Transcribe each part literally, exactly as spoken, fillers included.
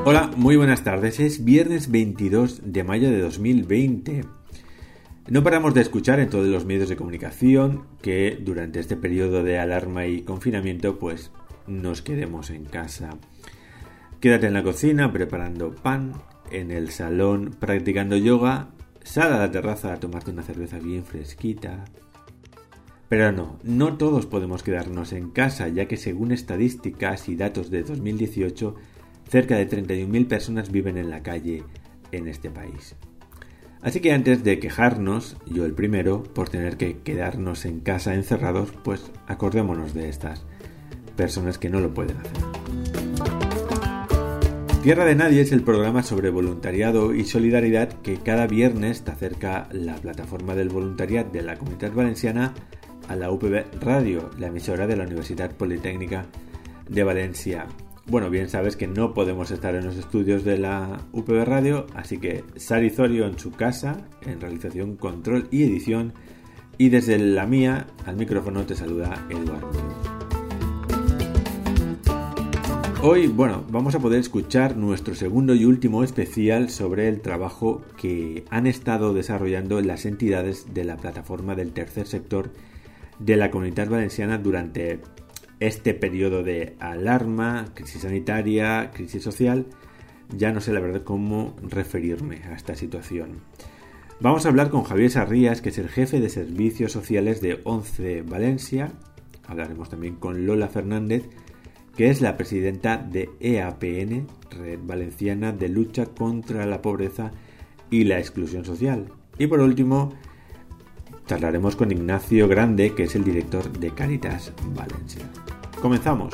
Hola, muy buenas tardes. Es viernes veintidós de mayo de dos mil veinte. No paramos de escuchar en todos los medios de comunicación que durante este periodo de alarma y confinamiento pues nos quedemos en casa. Quédate en la cocina preparando pan, en el salón practicando yoga, sal a la terraza a tomarte una cerveza bien fresquita. Pero no, no todos podemos quedarnos en casa, ya que según estadísticas y datos de dos mil dieciocho, cerca de treinta y un mil personas viven en la calle en este país. Así que antes de quejarnos, yo el primero, por tener que quedarnos en casa encerrados, pues acordémonos de estas personas que no lo pueden hacer. Tierra de Nadie es el programa sobre voluntariado y solidaridad que cada viernes te acerca la plataforma del voluntariado de la Comunitat Valenciana a la U P V Radio, la emisora de la Universidad Politécnica de Valencia. Bueno, bien sabes que no podemos estar en los estudios de la U P V Radio, así que Sari Zorio en su casa, en realización, control y edición, y desde la mía, al micrófono te saluda Eduardo. Hoy, bueno, vamos a poder escuchar nuestro segundo y último especial sobre el trabajo que han estado desarrollando las entidades de la plataforma del tercer sector de la Comunitat Valenciana durante este periodo de alarma, crisis sanitaria, crisis social. Ya no sé la verdad cómo referirme a esta situación. Vamos a hablar con Javier Sarrías, que es el jefe de servicios sociales de ONCE Valencia. Hablaremos también con Lola Fernández, que es la presidenta de E A P N, Red Valenciana de Lucha contra la Pobreza y la Exclusión Social. Y por último, charlaremos con Ignacio Grande, que es el director de Caritas Valencia. Comenzamos.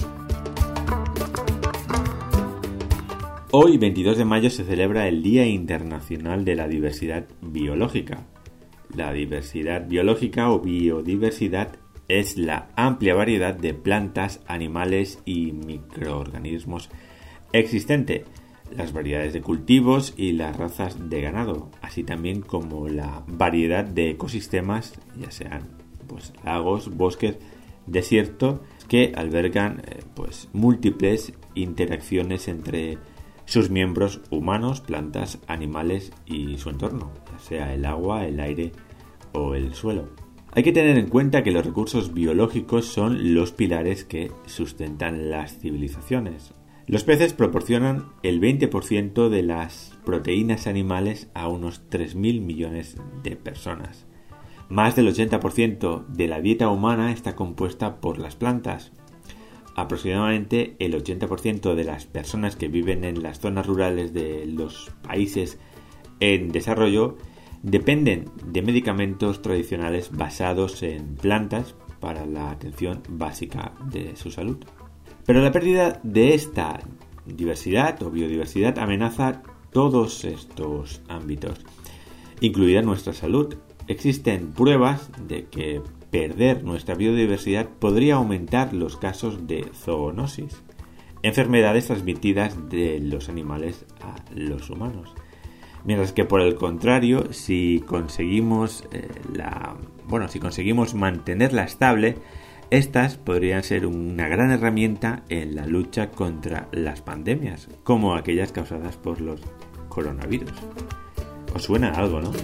Hoy, veintidós de mayo, se celebra el Día Internacional de la Diversidad Biológica. La diversidad biológica o biodiversidad es la amplia variedad de plantas, animales y microorganismos existente, las variedades de cultivos y las razas de ganado, así también como la variedad de ecosistemas, ya sean pues lagos, bosques, desiertos, que albergan eh, pues múltiples interacciones entre sus miembros humanos, plantas, animales y su entorno, ya sea el agua, el aire o el suelo. Hay que tener en cuenta que los recursos biológicos son los pilares que sustentan las civilizaciones. Los peces proporcionan el veinte por ciento de las proteínas animales a unos tres mil millones de personas. Más del ochenta por ciento de la dieta humana está compuesta por las plantas. Aproximadamente el ochenta por ciento de las personas que viven en las zonas rurales de los países en desarrollo dependen de medicamentos tradicionales basados en plantas para la atención básica de su salud. Pero la pérdida de esta diversidad o biodiversidad amenaza todos estos ámbitos, incluida nuestra salud. Existen pruebas de que perder nuestra biodiversidad podría aumentar los casos de zoonosis, enfermedades transmitidas de los animales a los humanos. Mientras que por el contrario, si conseguimos eh, la, bueno, si conseguimos mantenerla estable, estas podrían ser una gran herramienta en la lucha contra las pandemias, como aquellas causadas por los coronavirus. ¿Os suena algo, no?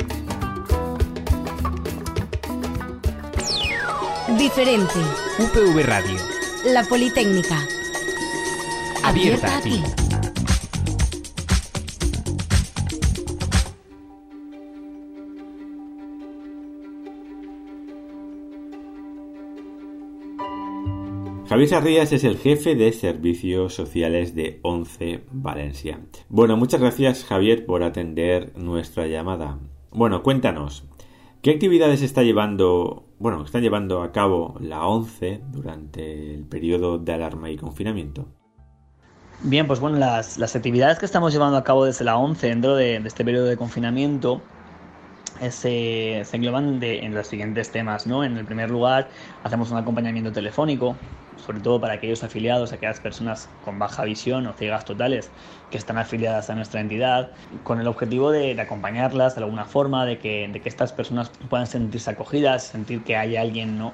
Diferente. U P V Radio. La Politécnica. Abierta a ti. Javier Sarrías es el jefe de servicios sociales de ONCE Valencia. Bueno, muchas gracias, Javier, por atender nuestra llamada. Bueno, cuéntanos, ¿qué actividades está llevando, bueno, está llevando a cabo la ONCE durante el periodo de alarma y confinamiento? Bien, pues bueno, las, las actividades que estamos llevando a cabo desde la ONCE dentro de, de este periodo de confinamiento se, se engloban de, en los siguientes temas, ¿no? En el primer lugar, hacemos un acompañamiento telefónico, sobre todo para aquellos afiliados, aquellas personas con baja visión o ciegas totales que están afiliadas a nuestra entidad, con el objetivo de, de acompañarlas de alguna forma, de que, de que estas personas puedan sentirse acogidas, sentir que hay alguien, ¿no?,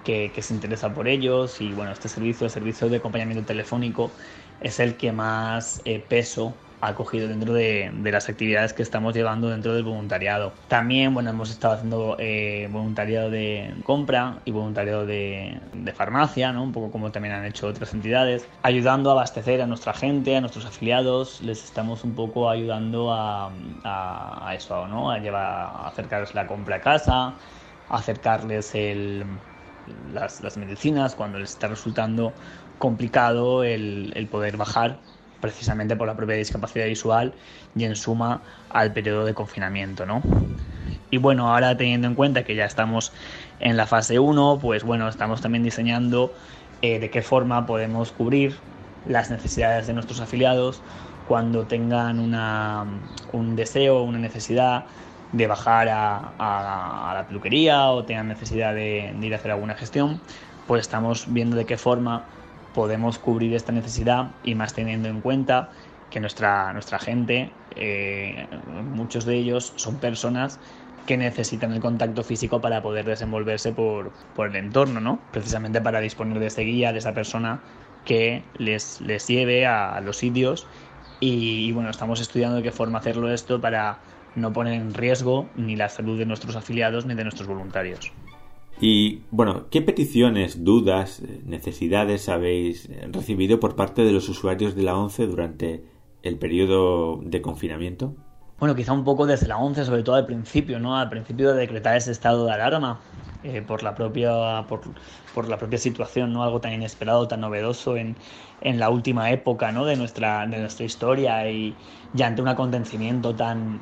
que, que se interesa por ellos y bueno, este servicio, el servicio de acompañamiento telefónico, es el que más eh, peso ha cogido dentro de, de las actividades que estamos llevando dentro del voluntariado. También, bueno, hemos estado haciendo eh, voluntariado de compra y voluntariado de, de farmacia, ¿no? Un poco como también han hecho otras entidades, ayudando a abastecer a nuestra gente, a nuestros afiliados. Les estamos un poco ayudando a, a, a eso, ¿no? A llevar, a acercarles la compra a casa, a acercarles el, las, las medicinas cuando les está resultando complicado el, el poder bajar, precisamente por la propia discapacidad visual y en suma al periodo de confinamiento, ¿no? Y bueno, ahora teniendo en cuenta que ya estamos en la fase uno, pues bueno, estamos también diseñando eh, de qué forma podemos cubrir las necesidades de nuestros afiliados cuando tengan una, un deseo, una necesidad de bajar a, a, a la peluquería o tengan necesidad de, de ir a hacer alguna gestión, pues estamos viendo de qué forma podemos cubrir esta necesidad y más teniendo en cuenta que nuestra, nuestra gente, eh, muchos de ellos son personas que necesitan el contacto físico para poder desenvolverse por, por el entorno, ¿no? Precisamente para disponer de ese guía, de esa persona que les, les lleve a, a los sitios y, y bueno, estamos estudiando de qué forma hacerlo esto para no poner en riesgo ni la salud de nuestros afiliados ni de nuestros voluntarios. Y, bueno, ¿qué peticiones, dudas, necesidades habéis recibido por parte de los usuarios de la ONCE durante el periodo de confinamiento? Bueno, quizá un poco desde la ONCE, sobre todo al principio, ¿no? Al principio de decretar ese estado de alarma eh, por la propia por, por la propia situación, ¿no? Algo tan inesperado, tan novedoso en, en la última época, ¿no? de nuestra de nuestra historia y, y ante un acontecimiento tan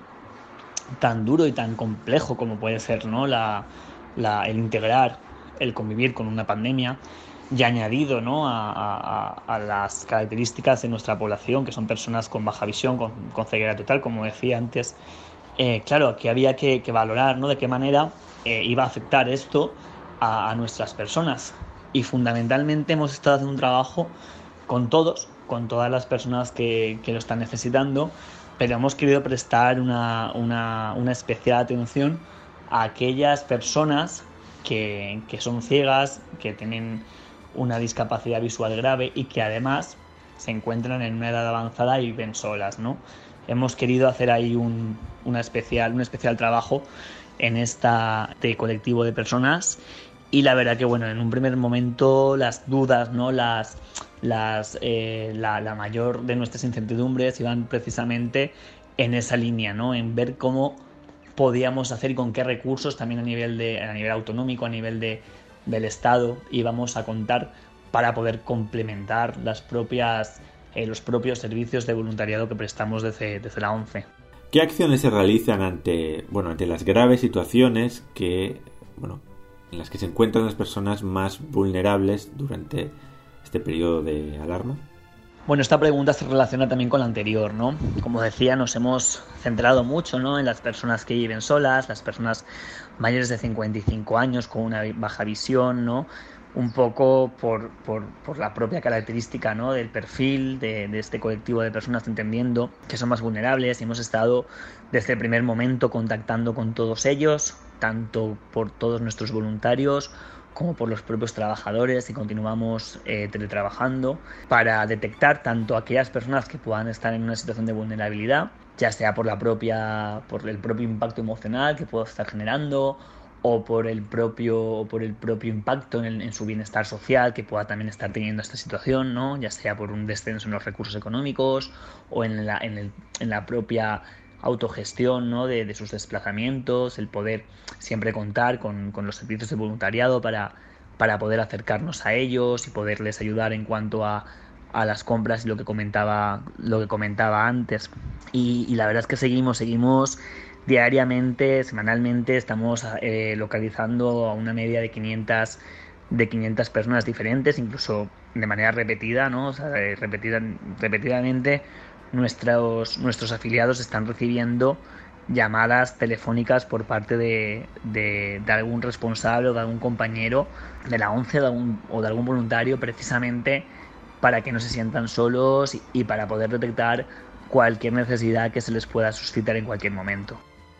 tan duro y tan complejo como puede ser, ¿no? La La, el integrar, el convivir con una pandemia y añadido, ¿no? a, a, a las características de nuestra población, que son personas con baja visión, con, con ceguera total, como decía antes. Eh, claro, que había que, que valorar, ¿no? de qué manera eh, iba a afectar esto a, a nuestras personas. Y fundamentalmente hemos estado haciendo un trabajo con todos, con todas las personas que, que lo están necesitando, pero hemos querido prestar una, una, una especial atención a aquellas personas que, que son ciegas, que tienen una discapacidad visual grave y que además se encuentran en una edad avanzada y viven solas, ¿no? Hemos querido hacer ahí un, una especial, un especial trabajo en este colectivo de personas y la verdad que bueno, en un primer momento las dudas, ¿no? las, las, eh, la, la mayor de nuestras incertidumbres iban precisamente en esa línea, ¿no? En ver cómo podíamos hacer y con qué recursos también a nivel de a nivel autonómico, a nivel de, del Estado íbamos a contar para poder complementar las propias, eh, los propios servicios de voluntariado que prestamos desde, desde la ONCE. ¿Qué acciones se realizan ante, bueno, ante las graves situaciones que, bueno, en las que se encuentran las personas más vulnerables durante este periodo de alarma? Bueno, esta pregunta se relaciona también con la anterior, ¿no? Como decía, nos hemos centrado mucho, ¿no? en las personas que viven solas, las personas mayores de cincuenta y cinco años con una baja visión, ¿no? Un poco por, por, por la propia característica, ¿no? del perfil de, de este colectivo de personas, entendiendo que son más vulnerables y hemos estado desde el primer momento contactando con todos ellos, tanto por todos nuestros voluntarios como por los propios trabajadores y continuamos eh, teletrabajando para detectar tanto aquellas personas que puedan estar en una situación de vulnerabilidad, ya sea por la propia por el propio impacto emocional que pueda estar generando o por el propio o por el propio impacto en, el, en su bienestar social que pueda también estar teniendo esta situación, ¿no? Ya sea por un descenso en los recursos económicos o en la en, el, en la propia autogestión, ¿no? de, de sus desplazamientos, el poder siempre contar con, con los servicios de voluntariado para, para poder acercarnos a ellos y poderles ayudar en cuanto a, a las compras y lo que comentaba, lo que comentaba antes. Y, y la verdad es que seguimos, seguimos diariamente, semanalmente, estamos eh, localizando a una media de quinientas, de quinientas personas diferentes, incluso de manera repetida, ¿no? O sea, repetida, repetidamente. Nuestros, nuestros afiliados están recibiendo llamadas telefónicas por parte de, de, de algún responsable o de algún compañero de la ONCE de algún, o de algún voluntario precisamente para que no se sientan solos y, y para poder detectar cualquier necesidad que se les pueda suscitar en cualquier momento.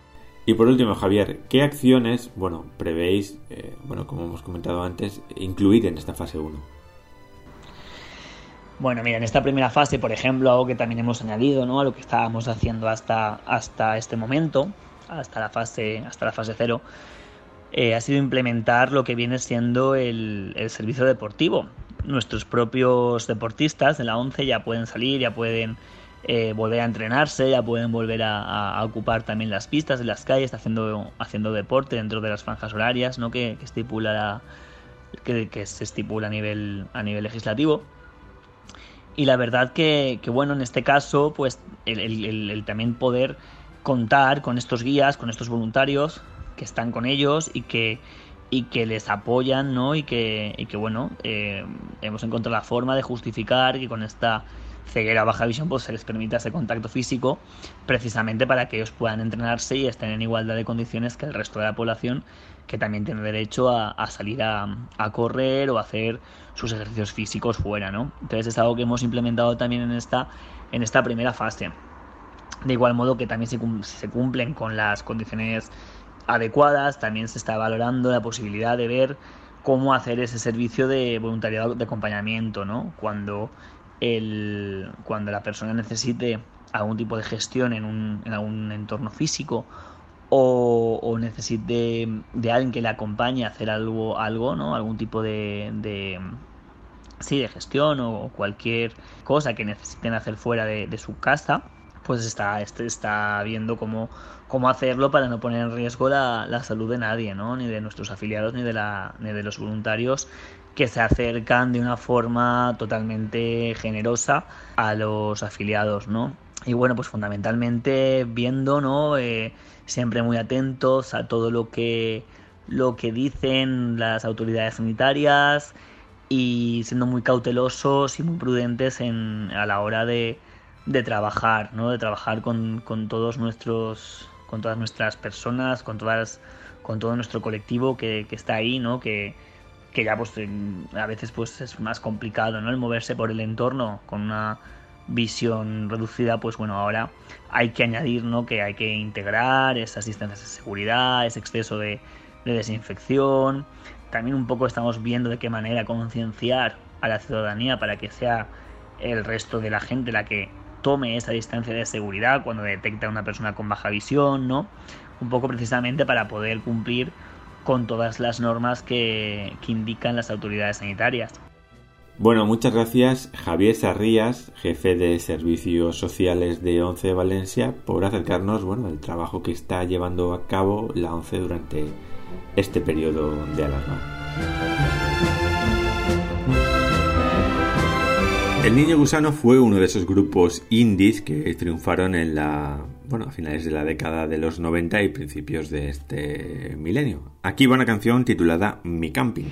Y por último, Javier, ¿qué acciones, bueno, prevéis, eh, bueno, como hemos comentado antes, incluir en esta fase uno? Bueno, mira, en esta primera fase, por ejemplo, algo que también hemos añadido, ¿no?, a lo que estábamos haciendo hasta, hasta este momento, hasta la fase, hasta la fase cero, eh, ha sido implementar lo que viene siendo el, el servicio deportivo. Nuestros propios deportistas de la once ya pueden salir, ya pueden eh, volver a entrenarse, ya pueden volver a, a, a ocupar también las pistas de las calles, haciendo, haciendo deporte dentro de las franjas horarias, ¿no?, que, que estipula la, que, que se estipula a nivel, a nivel legislativo. Y la verdad que, que bueno, en este caso, pues el, el, el, el también poder contar con estos guías, con estos voluntarios que están con ellos y que, y que les apoyan, ¿no? Y que, y que bueno, eh, hemos encontrado la forma de justificar que con esta ceguera o baja visión pues se les permita ese contacto físico, precisamente para que ellos puedan entrenarse y estén en igualdad de condiciones que el resto de la población, que también tiene derecho a, a salir a, a correr o a hacer sus ejercicios físicos fuera, ¿no? Entonces es algo que hemos implementado también en esta, en esta primera fase. De igual modo que también se, se cumplen con las condiciones adecuadas, también se está valorando la posibilidad de ver cómo hacer ese servicio de voluntariado de acompañamiento, ¿no? Cuando, el, cuando la persona necesite algún tipo de gestión en, un, en algún entorno físico o, o necesite de alguien que le acompañe a hacer algo, algo, ¿no? Algún tipo de, de, sí, de gestión o cualquier cosa que necesiten hacer fuera de, de su casa, pues está, este está viendo cómo, cómo hacerlo para no poner en riesgo la, la salud de nadie, ¿no? Ni de nuestros afiliados ni de, la, ni de los voluntarios que se acercan de una forma totalmente generosa a los afiliados, ¿no? Y bueno, pues fundamentalmente viendo, ¿no? Eh, siempre muy atentos a todo lo que, lo que dicen las autoridades sanitarias y siendo muy cautelosos y muy prudentes en, a la hora de, de trabajar, ¿no? De trabajar con, con todos nuestros, con todas nuestras personas, con todas, con todo nuestro colectivo que, que está ahí, ¿no? Que, que ya pues a veces pues es más complicado, ¿no? El moverse por el entorno con una visión reducida, pues bueno, ahora hay que añadir, ¿no? Que hay que integrar esas distancias de seguridad, ese exceso de, de desinfección. También un poco estamos viendo de qué manera concienciar a la ciudadanía para que sea el resto de la gente la que tome esa distancia de seguridad cuando detecta a una persona con baja visión, ¿no? Un poco precisamente para poder cumplir con todas las normas que, que indican las autoridades sanitarias. Bueno, muchas gracias Javier Sarrías, jefe de Servicios Sociales de ONCE Valencia, por acercarnos, bueno, al trabajo que está llevando a cabo la ONCE durante este periodo de alarma. El Niño Gusano fue uno de esos grupos indies que triunfaron en la, bueno, a finales de la década de los noventa y principios de este milenio. Aquí va una canción titulada Mi Camping.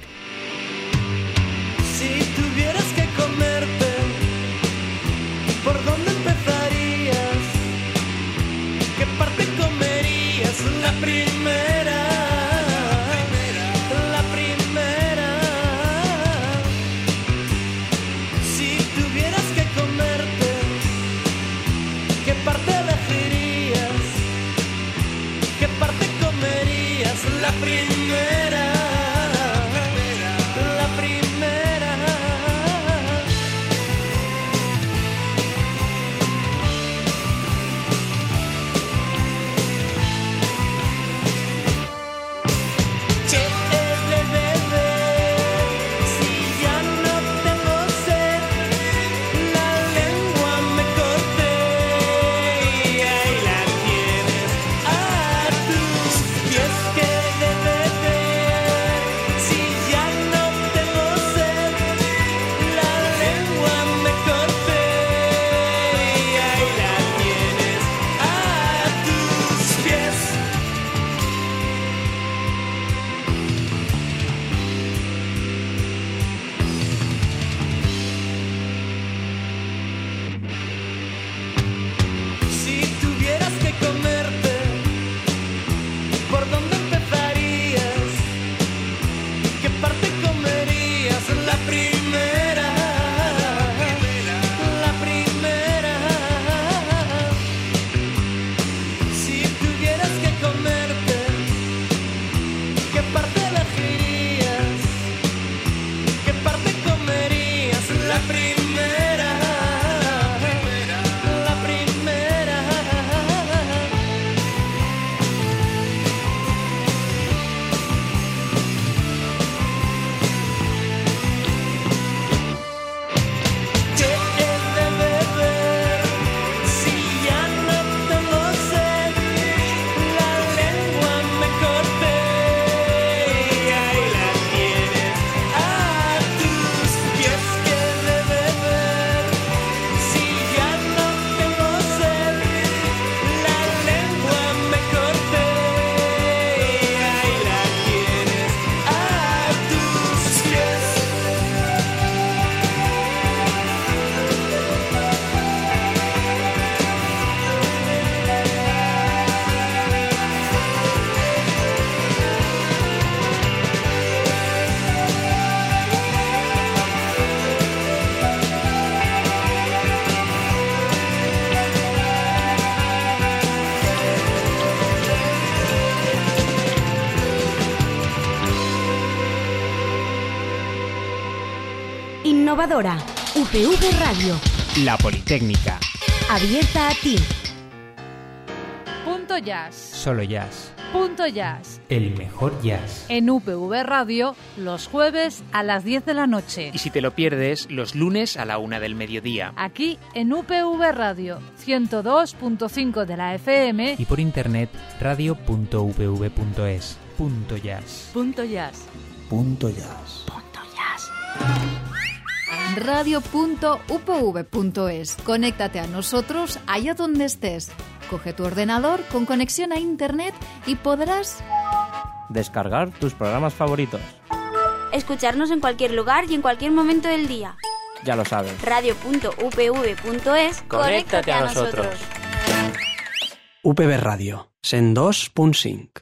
Si tuvieras que comerte, ¿por dónde empezarías? ¿Qué parte comerías? La primera, la primera. Si tuvieras que comerte, ¿qué parte elegirías? ¿Qué parte comerías? La primera. Que de innovadora. U P V Radio. La Politécnica. Abierta a ti. Punto Jazz. Solo jazz. Punto Jazz. El mejor jazz. En U P V Radio, los jueves a las diez de la noche. Y si te lo pierdes, los lunes a la una del mediodía. Aquí en U P V Radio, ciento dos punto cinco de la F M. Y por internet, radio punto u p v punto es. Punto Jazz. Punto Jazz. Punto Jazz. Punto Jazz. radio punto u p v punto es. Conéctate a nosotros allá donde estés. Coge tu ordenador con conexión a internet y podrás descargar tus programas favoritos. Escucharnos en cualquier lugar y en cualquier momento del día. Ya lo sabes. radio punto u p v punto es. Conéctate a nosotros. U P V Radio, cent dos punt cinc.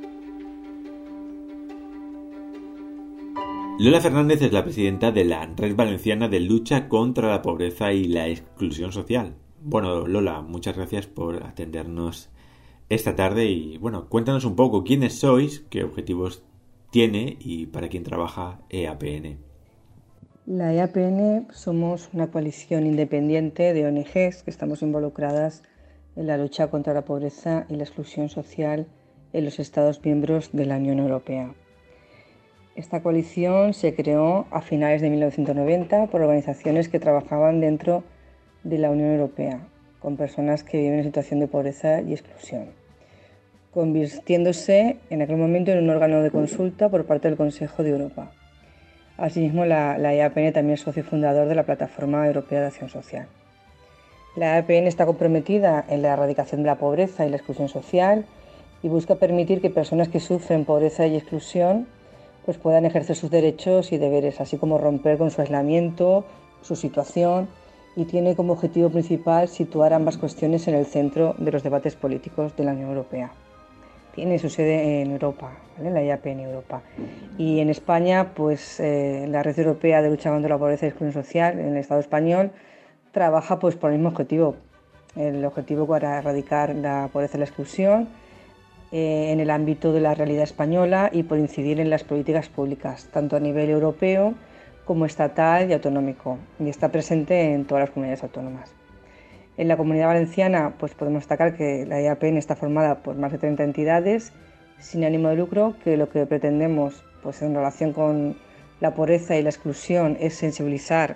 Lola Fernández es la presidenta de la Red Valenciana de Lucha contra la Pobreza y la Exclusión Social. Bueno, Lola, muchas gracias por atendernos esta tarde y, bueno, cuéntanos un poco quiénes sois, qué objetivos tiene y para quién trabaja E A P N. La E A P N somos una coalición independiente de O N Ges que estamos involucradas en la lucha contra la pobreza y la exclusión social en los Estados miembros de la Unión Europea. Esta coalición se creó a finales de mil novecientos noventa por organizaciones que trabajaban dentro de la Unión Europea, con personas que viven en situación de pobreza y exclusión, convirtiéndose en aquel momento en un órgano de consulta por parte del Consejo de Europa. Asimismo, la, la E A P N también es socio fundador de la Plataforma Europea de Acción Social. La E A P N está comprometida en la erradicación de la pobreza y la exclusión social y busca permitir que personas que sufren pobreza y exclusión pues puedan ejercer sus derechos y deberes, así como romper con su aislamiento, su situación, y tiene como objetivo principal situar ambas cuestiones en el centro de los debates políticos de la Unión Europea. Tiene su sede en Europa, ¿vale? La E A P N Europa. Y en España, pues eh, la Red Europea de Lucha contra la Pobreza y Exclusión Social, en el Estado español, trabaja pues por el mismo objetivo, el objetivo para erradicar la pobreza y la exclusión eh, en el ámbito de la realidad española y por incidir en las políticas públicas, tanto a nivel europeo como estatal y autonómico, y está presente en todas las comunidades autónomas. En la Comunidad Valenciana pues podemos destacar que la E A P N está formada por más de treinta entidades sin ánimo de lucro, que lo que pretendemos pues en relación con la pobreza y la exclusión es sensibilizar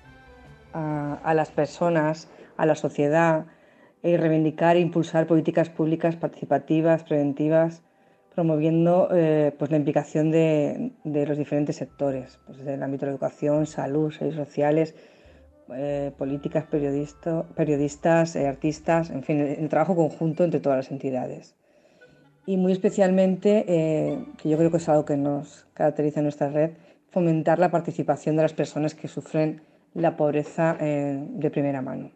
a, a las personas, a la sociedad, y reivindicar e impulsar políticas públicas participativas, preventivas, promoviendo eh, pues la implicación de, de los diferentes sectores, pues desde el ámbito de la educación, salud, servicios sociales, eh, políticas, periodista, periodistas, eh, artistas, en fin, el, el trabajo conjunto entre todas las entidades. Y muy especialmente, eh, que yo creo que es algo que nos caracteriza en nuestra red, fomentar la participación de las personas que sufren la pobreza eh, de primera mano.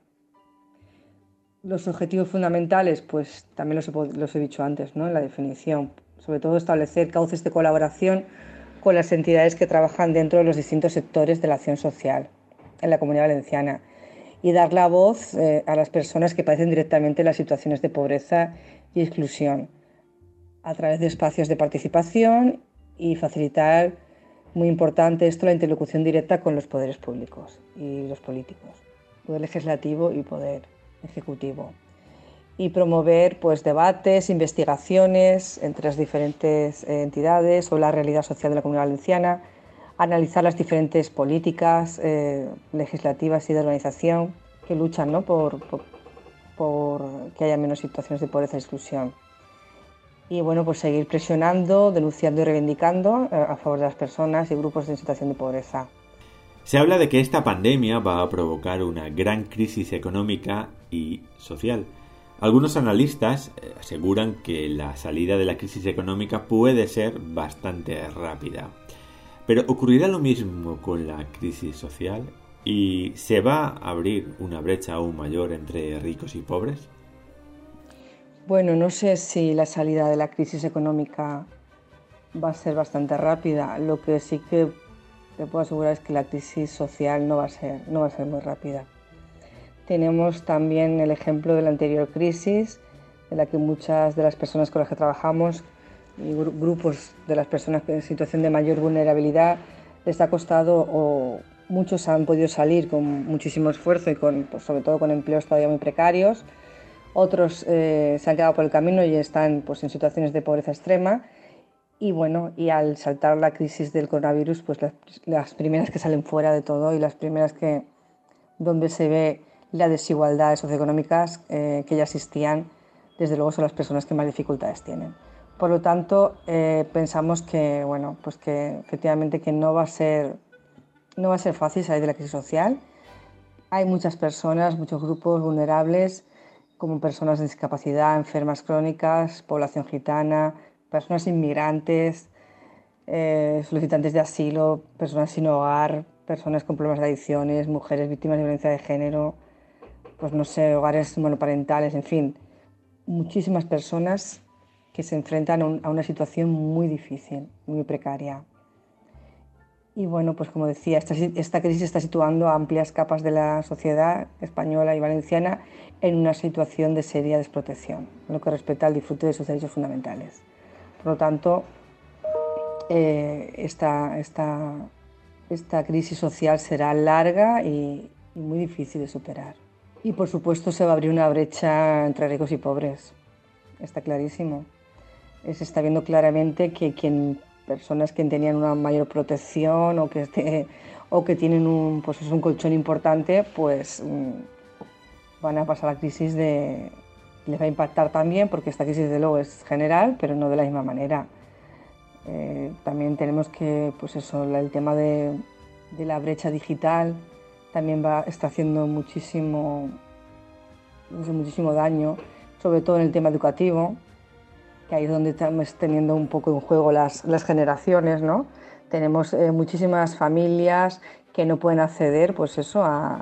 Los objetivos fundamentales, pues también los he, los he dicho antes, ¿no? En la definición. Sobre todo establecer cauces de colaboración con las entidades que trabajan dentro de los distintos sectores de la acción social en la Comunidad Valenciana y dar la voz eh, a las personas que padecen directamente las situaciones de pobreza y exclusión a través de espacios de participación y facilitar, muy importante esto, la interlocución directa con los poderes públicos y los políticos, poder legislativo y poder ejecutivo. Y promover pues, debates, investigaciones entre las diferentes eh, entidades sobre la realidad social de la Comunidad Valenciana, analizar las diferentes políticas eh, legislativas y de organización que luchan, ¿no? por, por, por que haya menos situaciones de pobreza y exclusión. Y bueno, pues seguir presionando, denunciando y reivindicando eh, a favor de las personas y grupos en situación de pobreza. Se habla de que esta pandemia va a provocar una gran crisis económica y social. Algunos analistas aseguran que la salida de la crisis económica puede ser bastante rápida. Pero ¿ocurrirá lo mismo con la crisis social? ¿Y se va a abrir una brecha aún mayor entre ricos y pobres? Bueno, no sé si la salida de la crisis económica va a ser bastante rápida. Lo que sí que te puedo asegurar es que la crisis social no va a ser, no va a ser muy rápida. Tenemos también el ejemplo de la anterior crisis, en la que muchas de las personas con las que trabajamos y grupos de las personas en situación de mayor vulnerabilidad les ha costado o, muchos han podido salir con muchísimo esfuerzo y con, pues, sobre todo con empleos todavía muy precarios. Otros eh, se han quedado por el camino y están pues, en situaciones de pobreza extrema. Y bueno, y al saltar la crisis del coronavirus, pues las, las primeras que salen fuera de todo y las primeras que donde se ve las desigualdades socioeconómicas eh, que ya existían, desde luego son las personas que más dificultades tienen. Por lo tanto, eh, pensamos que, bueno, pues que efectivamente que no va a ser, no va a ser fácil salir de la crisis social. Hay muchas personas, muchos grupos vulnerables, como personas de discapacidad, enfermas crónicas, población gitana, personas inmigrantes, eh, solicitantes de asilo, personas sin hogar, personas con problemas de adicciones, mujeres víctimas de violencia de género, pues no sé, hogares monoparentales, en fin, muchísimas personas que se enfrentan a, un, a una situación muy difícil, muy precaria. Y bueno, pues como decía, esta, esta crisis está situando a amplias capas de la sociedad española y valenciana en una situación de seria desprotección, en lo que respecta al disfrute de sus derechos fundamentales. Por lo tanto, eh, esta, esta, esta crisis social será larga y, y muy difícil de superar. Y por supuesto se va a abrir una brecha entre ricos y pobres, está clarísimo. Se está viendo claramente que quien, personas que tenían una mayor protección o que, este, o que tienen un, pues es un colchón importante, pues van a pasar la crisis de... les va a impactar también, porque esta crisis de luego es general, pero no de la misma manera. Eh, también tenemos que, pues eso, el tema de, de la brecha digital también va, está haciendo muchísimo, muchísimo daño, sobre todo en el tema educativo, que ahí es donde estamos teniendo un poco en juego las, las generaciones, ¿no? Tenemos eh, muchísimas familias que no pueden acceder, pues eso, a,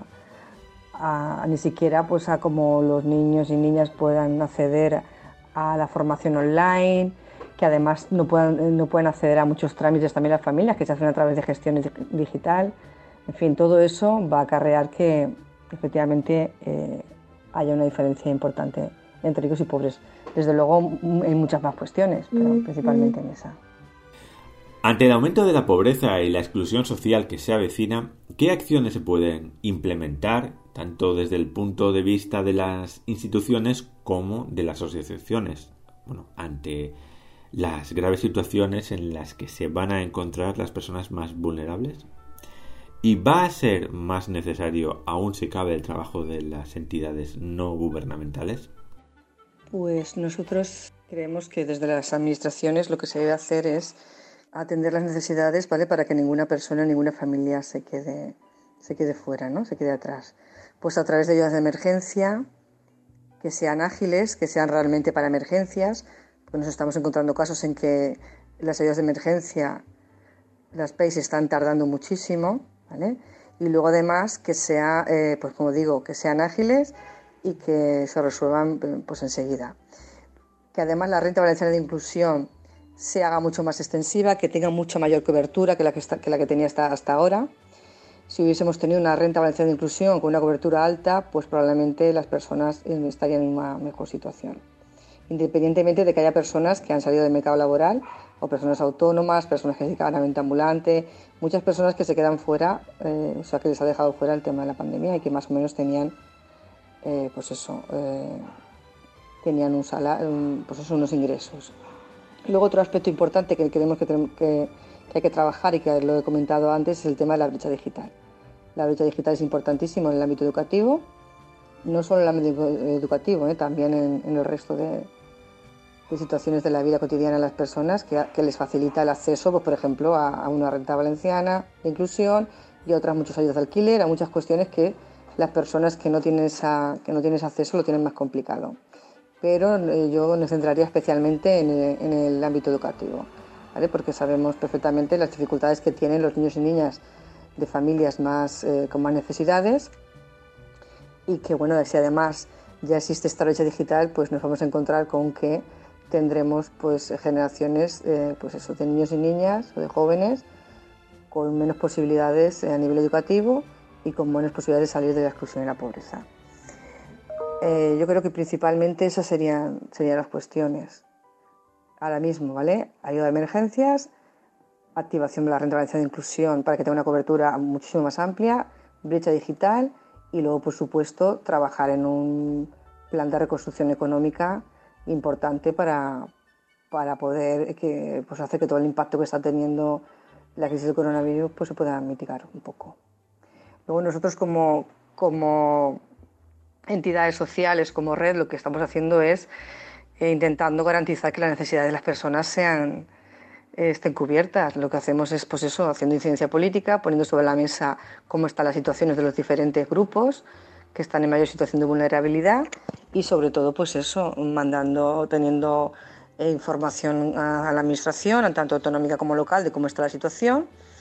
a, a ni siquiera pues a como los niños y niñas puedan acceder a la formación online, que además no puedan, no pueden acceder a muchos trámites también las familias que se hacen a través de gestión digital. En fin, todo eso va a acarrear que efectivamente eh, haya una diferencia importante entre ricos y pobres. Desde luego en muchas más cuestiones, pero principalmente en esa. Ante el aumento de la pobreza y la exclusión social que se avecina, ¿qué acciones se pueden implementar tanto desde el punto de vista de las instituciones como de las asociaciones? Bueno, ante las graves situaciones en las que se van a encontrar las personas más vulnerables. ¿Y va a ser más necesario, aún si cabe, el trabajo de las entidades no gubernamentales? Pues nosotros creemos que desde las administraciones lo que se debe hacer es atender las necesidades, ¿vale? Para que ninguna persona, ninguna familia se quede, se quede fuera, ¿no? Se quede atrás. Pues a través de ayudas de emergencia, que sean ágiles, que sean realmente para emergencias, porque nos estamos encontrando casos en que las ayudas de emergencia, las P E I se están tardando muchísimo, ¿vale? Y luego además que sea, eh, pues como digo, que sean ágiles y que se resuelvan pues enseguida. Que además la renta valenciana de inclusión se haga mucho más extensiva, que tenga mucha mayor cobertura que la que, está, que, la que tenía hasta, hasta ahora. Si hubiésemos tenido una renta valenciana de inclusión con una cobertura alta, pues probablemente las personas estarían en una mejor situación. Independientemente de que haya personas que han salido del mercado laboral, o personas autónomas, personas que se dedican a venta ambulante, muchas personas que se quedan fuera, eh, o sea que les ha dejado fuera el tema de la pandemia y que más o menos tenían, eh, pues eso, eh, tenían un salario, un, pues eso, unos ingresos. Luego otro aspecto importante que creemos que, tenemos que, que hay que trabajar y que lo he comentado antes es el tema de la brecha digital. La brecha digital es importantísimo en el ámbito educativo, no solo en el ámbito educativo, eh, también en, en el resto de, de situaciones de la vida cotidiana de las personas, que, que les facilita el acceso, pues, por ejemplo, a, a una renta valenciana de inclusión y a otras muchas ayudas de alquiler, a muchas cuestiones que las personas que no tienen, esa, que no tienen ese acceso lo tienen más complicado. Pero eh, yo me centraría especialmente en el, en el ámbito educativo, ¿vale? Porque sabemos perfectamente las dificultades que tienen los niños y niñas de familias más, eh, con más necesidades y que, bueno, si además ya existe esta brecha digital, pues nos vamos a encontrar con que tendremos pues generaciones eh, pues eso, de niños y niñas o de jóvenes con menos posibilidades a nivel educativo y con menos posibilidades de salir de la exclusión y la pobreza. Eh, yo creo que principalmente esas serían, serían las cuestiones. Ahora mismo, ¿vale? Ayuda de emergencias, activación de la renta de garantía de inclusión para que tenga una cobertura muchísimo más amplia, brecha digital y luego, por supuesto, trabajar en un plan de reconstrucción económica importante para, para poder que, pues hacer que todo el impacto que está teniendo la crisis del coronavirus pues, se pueda mitigar un poco. Luego nosotros como, como entidades sociales, como red, lo que estamos haciendo es eh, intentando garantizar que las necesidades de las personas sean, eh, estén cubiertas. Lo que hacemos es, pues eso, haciendo incidencia política, poniendo sobre la mesa cómo están las situaciones de los diferentes grupos que están en mayor situación de vulnerabilidad y sobre todo, pues eso, mandando, teniendo eh, información a, a la administración, tanto autonómica como local, de cómo está la situación,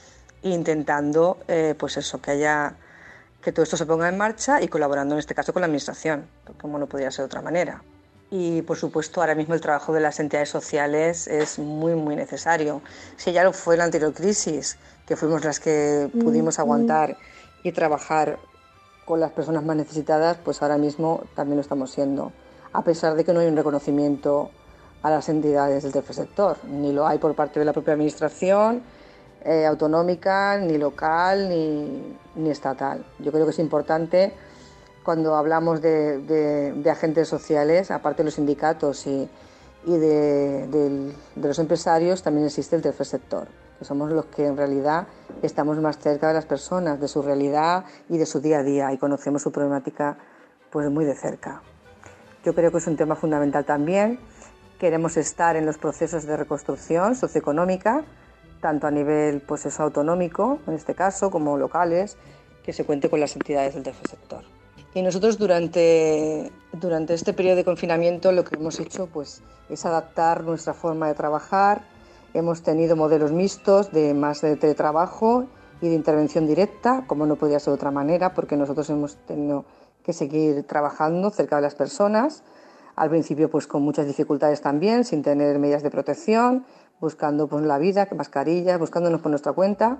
e intentando, eh, pues eso, que haya que todo esto se ponga en marcha y colaborando en este caso con la administración, como no podría ser de otra manera. Y por supuesto ahora mismo el trabajo de las entidades sociales es muy muy necesario. Si ya lo fue en la anterior crisis, que fuimos las que pudimos aguantar y trabajar con las personas más necesitadas, pues ahora mismo también lo estamos siendo, a pesar de que no hay un reconocimiento a las entidades del tercer sector, ni lo hay por parte de la propia administración eh, autonómica, ni local, ni, ni estatal. Yo creo que es importante cuando hablamos de, de, de agentes sociales, aparte de los sindicatos y, y de, de, de los empresarios, también existe el tercer sector, que somos los que en realidad estamos más cerca de las personas, de su realidad y de su día a día, y conocemos su problemática pues muy de cerca. Yo creo que es un tema fundamental también. Queremos estar en los procesos de reconstrucción socioeconómica, tanto a nivel pues eso, autonómico, en este caso, como locales, que se cuente con las entidades del tercer sector. Y nosotros durante, durante este periodo de confinamiento lo que hemos hecho pues, es adaptar nuestra forma de trabajar. Hemos tenido modelos mixtos de más de teletrabajo y de intervención directa, como no podía ser de otra manera, porque nosotros hemos tenido que seguir trabajando cerca de las personas. Al principio pues con muchas dificultades también, sin tener medidas de protección, buscando pues, la vida, mascarillas, buscándonos por nuestra cuenta.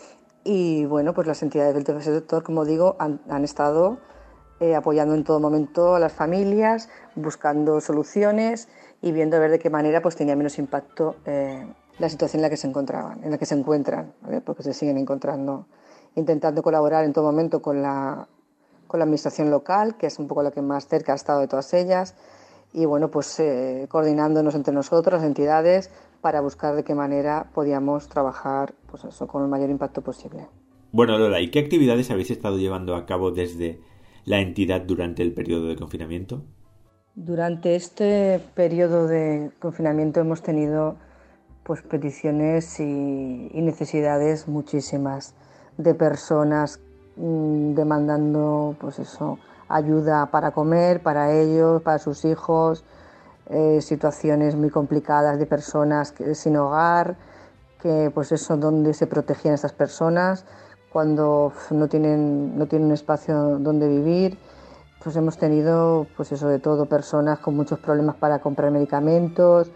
Y bueno, pues las entidades del tercer sector, como digo, han, han estado eh, apoyando en todo momento a las familias, buscando soluciones y viendo a ver de qué manera pues, tenía menos impacto eh, la situación en la que se encontraban, en la que se encuentran, ¿vale? Porque se siguen encontrando, intentando colaborar en todo momento con la, con la administración local, que es un poco la que más cerca ha estado de todas ellas, y bueno, pues eh, coordinándonos entre nosotros, las entidades, para buscar de qué manera podíamos trabajar pues eso, con el mayor impacto posible. Bueno, Lola, ¿y qué actividades habéis estado llevando a cabo desde la entidad durante el periodo de confinamiento? Durante este periodo de confinamiento hemos tenido pues, peticiones y, y necesidades muchísimas de personas mmm, demandando pues eso, ayuda para comer, para ellos, para sus hijos, eh, situaciones muy complicadas de personas que, sin hogar, que pues eso, donde se protegían estas personas cuando no tienen, no tienen un espacio donde vivir. Pues hemos tenido pues eso de todo, personas con muchos problemas para comprar medicamentos,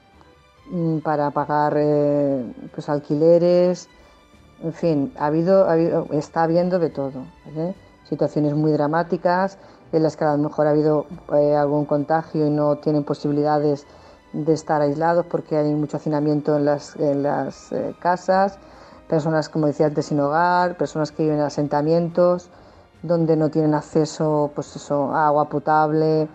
para pagar eh, pues alquileres, en fin, ha habido, ha habido, está habiendo de todo, ¿vale? Situaciones muy dramáticas en las que a lo mejor ha habido eh, algún contagio y no tienen posibilidades de estar aislados porque hay mucho hacinamiento en las, en las eh, casas, personas, como decía antes, sin hogar, personas que viven en asentamientos donde no tienen acceso pues eso, a agua potable,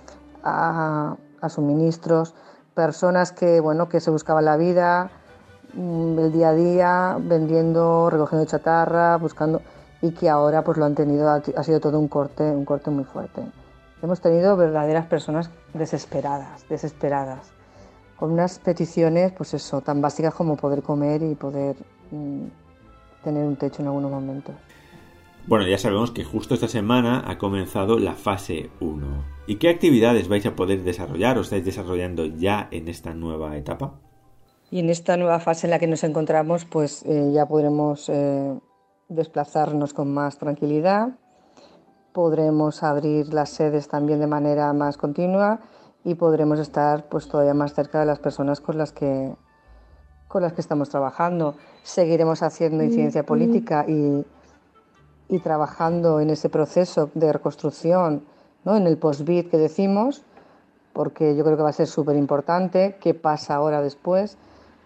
a, a suministros, personas que, bueno, que se buscaban la vida, el día a día, vendiendo, recogiendo chatarra, buscando, y que ahora pues lo han tenido, ha sido todo un corte, un corte muy fuerte. Hemos tenido verdaderas personas desesperadas, desesperadas, con unas peticiones, pues eso, tan básicas como poder comer y poder mmm, tener un techo en algunos momentos. Bueno, ya sabemos que justo esta semana ha comenzado la fase uno. ¿Y qué actividades vais a poder desarrollar o estáis desarrollando ya en esta nueva etapa? Y en esta nueva fase en la que nos encontramos, pues eh, ya podremos eh, desplazarnos con más tranquilidad, podremos abrir las sedes también de manera más continua y podremos estar pues todavía más cerca de las personas con las que, con las que estamos trabajando. Seguiremos haciendo incidencia política y y trabajando en ese proceso de reconstrucción, ¿no? En el post-COVID que decimos, porque yo creo que va a ser súper importante qué pasa ahora después,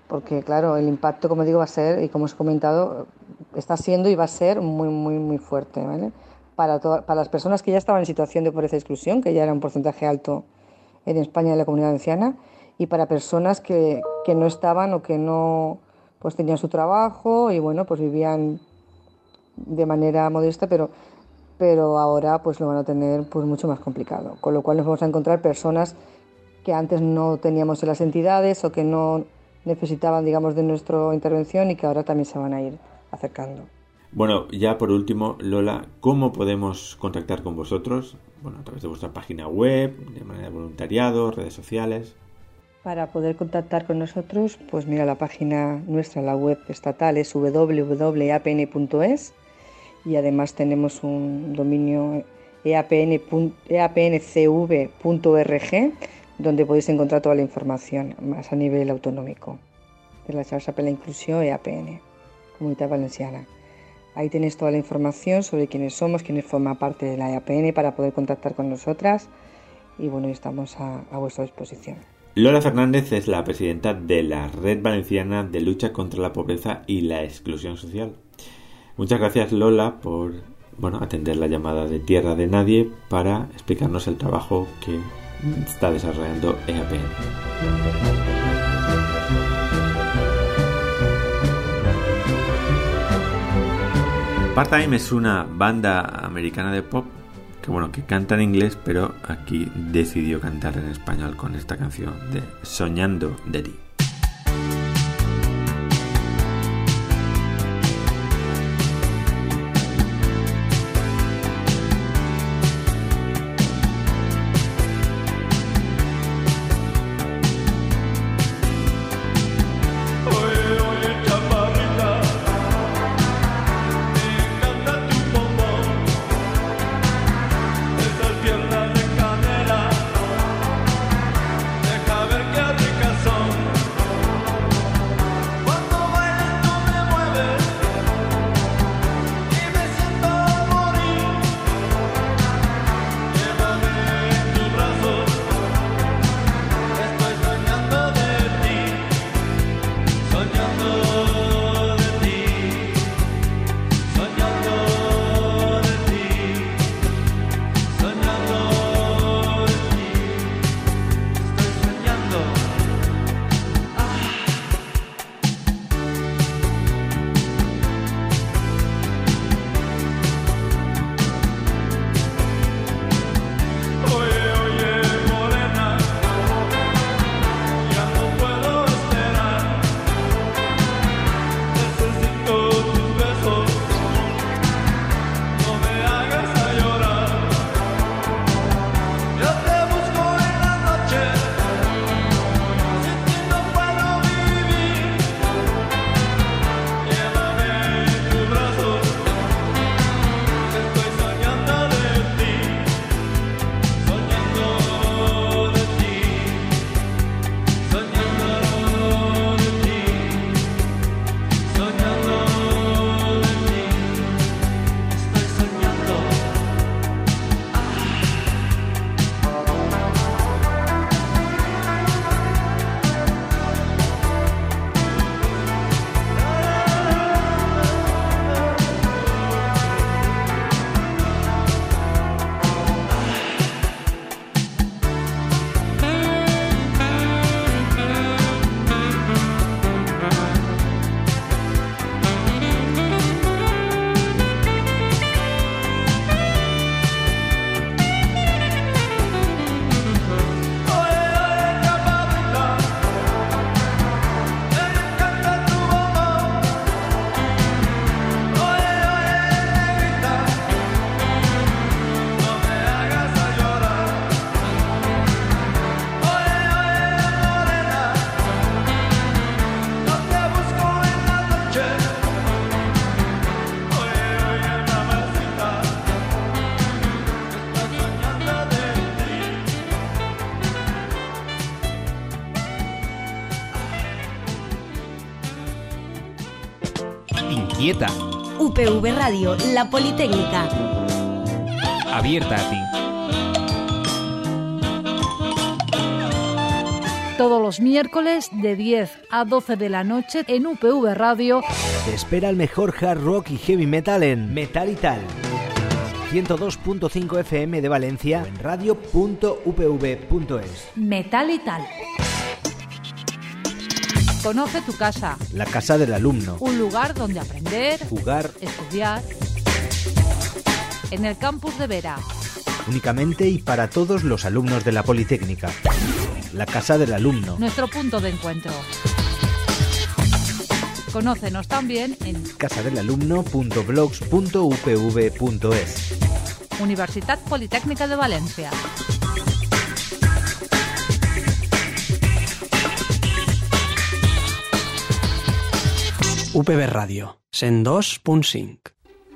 porque claro, el impacto, como digo, va a ser, y como os he comentado, está siendo y va a ser muy, muy, muy fuerte, ¿vale? Para, to- para las personas que ya estaban en situación de pobreza y exclusión, que ya era un porcentaje alto en España y en la Comunidad Valenciana, y para personas que, que no estaban o que no pues tenían su trabajo y bueno, pues vivían de manera modesta, pero, pero ahora pues lo van a tener pues mucho más complicado, con lo cual nos vamos a encontrar personas que antes no teníamos en las entidades o que no necesitaban, digamos, de nuestra intervención y que ahora también se van a ir acercando. Bueno, ya por último, Lola, ¿cómo podemos contactar con vosotros? Bueno, a través de vuestra página web, de manera de voluntariado, redes sociales. Para poder contactar con nosotros, pues mira, la página nuestra, la web estatal es doble u doble u doble punto e a p n punto e s y además tenemos un dominio e a p n c v punto org donde podéis encontrar toda la información, más a nivel autonómico, de la Xarxa per la Inclusió E A P N, Comunitat Valenciana. Ahí tenéis toda la información sobre quiénes somos, quiénes forman parte de la E A P N para poder contactar con nosotras y bueno, estamos a, a vuestra disposición. Lola Fernández es la presidenta de la Red Valenciana de Lucha contra la Pobreza y la Exclusión Social. Muchas gracias, Lola, por bueno, atender la llamada de Tierra de Nadie para explicarnos el trabajo que está desarrollando E A P N. Part-Time es una banda americana de pop que bueno, que canta en inglés, pero aquí decidió cantar en español con esta canción de Soñando de ti. Inquieta. U P V Radio, la Politécnica. Abierta a ti. Todos los miércoles de diez a doce de la noche en U P V Radio. Te espera el mejor hard rock y heavy metal en Metal y Tal. ciento dos punto cinco F M de Valencia o en radio punto u p v punto es. Metal y Tal. Conoce tu casa. La casa del alumno. Un lugar donde aprender, jugar, estudiar. En el campus de Vera. Únicamente y para todos los alumnos de la Politécnica. La casa del alumno. Nuestro punto de encuentro. Conócenos también en casadelalumno punto blogs punto u p v punto es. Universitat Politécnica de Valencia. U P V Ràdio, cent dos punt cinc.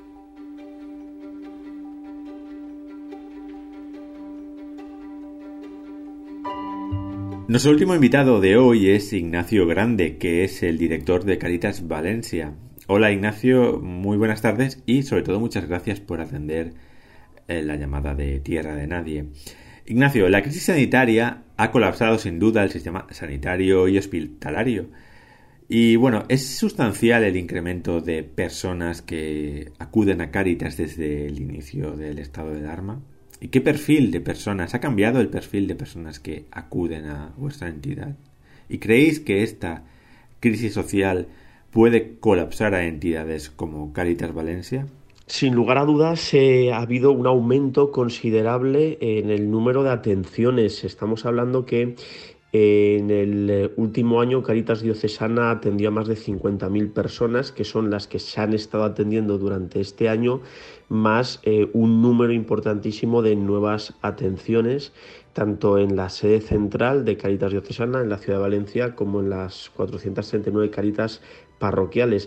Nuestro último invitado de hoy es Ignacio Grande, que es el director de Caritas Valencia. Hola Ignacio, muy buenas tardes y sobre todo muchas gracias por atender eh, la llamada de Tierra de Nadie. Ignacio, la crisis sanitaria ha colapsado sin duda el sistema sanitario y hospitalario. Y bueno, ¿es sustancial el incremento de personas que acuden a Caritas desde el inicio del estado de alarma? ¿Y qué perfil de personas, ha cambiado el perfil de personas que acuden a vuestra entidad? ¿Y creéis que esta crisis social puede colapsar a entidades como Caritas Valencia? Sin lugar a dudas, eh, ha habido un aumento considerable en el número de atenciones. Estamos hablando que eh, en el último año Caritas Diocesana atendió a más de cincuenta mil personas, que son las que se han estado atendiendo durante este año, más eh, un número importantísimo de nuevas atenciones, tanto en la sede central de Caritas Diocesana, en la ciudad de Valencia, como en las cuatrocientas treinta y nueve Caritas parroquiales.